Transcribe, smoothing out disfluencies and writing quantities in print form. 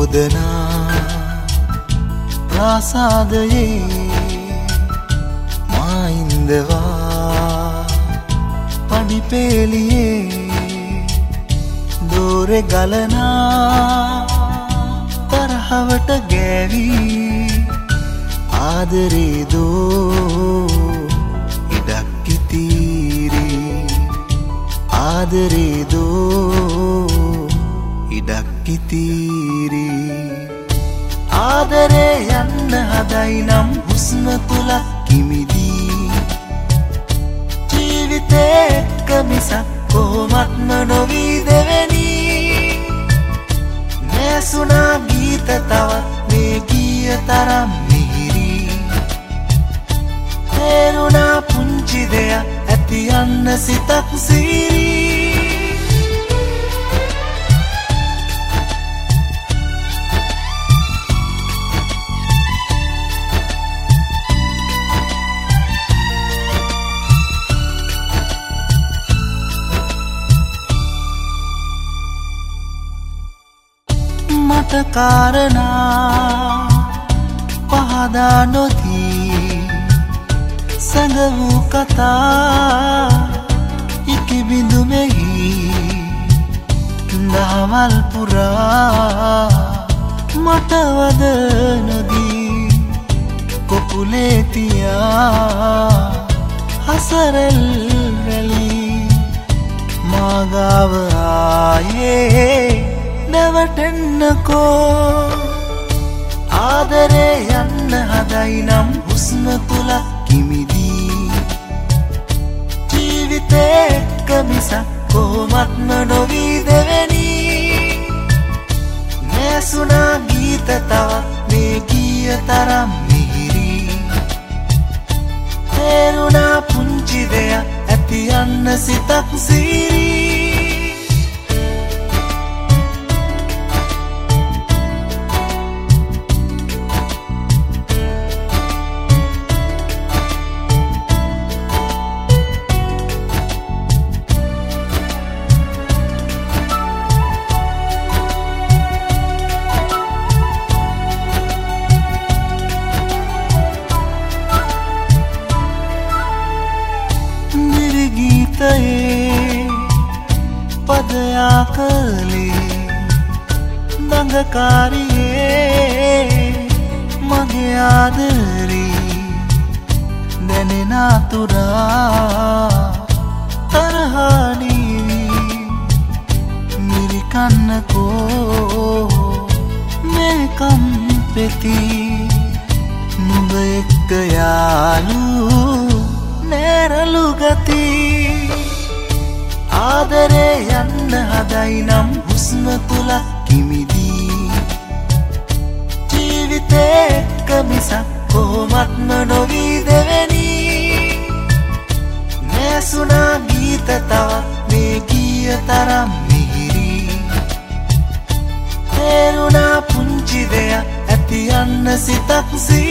යෝධනා ප්‍රාසාදයේ මායින්දවා පඩිපෙළියේ දෝරෙ ගලනා තරහවට ගෑවී ආදරේ දෝ ඉඩක් ඉතිරි ආදරේ දෝ ඉඩක් ඉතිරි ආදරේ යන්න හදයි නම් හුස්ම තුලක් කිමිදී ජීවිතේ එක්ක මිසක් කොහොමත්ම නොවී දෙවෙනි නැසුණා ගීත තවත් මේ ගීය තරම් මිහිරි තේරුණා පුංචි දෙයක් ඇති යන්න සිතක් සිරි මට කාරණා පහදා නොදී සඟ වූ කතා ඉකිබිඳුමෙහි දහවල් පුරා මට වද නොදී කොකුලේ තියා හසරෙල් රැලි මාගාව ආයේ නැවටෙන්නකෝ ආදරේ යන්න හදයි නම් හුස්ම තුලක් කිමිදී ජීවිතේ එක්ක මිසක් කොහොමත්ම නොවී දෙවෙනි නැසුණා ගීත තවත් මේ ගීය තරම් මිහිරි තේරුණා පුංචි දෙයක් ඇති යන්න සිතක් සිරි පදයා කළේ දඟකාරියේ මගේ ආදරේ දැනෙන අතුරා තරහණී මිරිකන්නකෝ මේ කම්පෙති නුඹ එක්ක යාලු නෑරලු ගති ආදරේ යන්න හදයි නම් හුස්ම තුලක් කිමිදී ජීවිතේ එක්ක මිසක් කොහොමත්ම නොවී දෙවෙනි නැසුණා ගීත තවත් මේ ගීය තරම් මිහිරි තේරුණා පුංචි දෙයක් ඇති යන්න සිතක් සිරි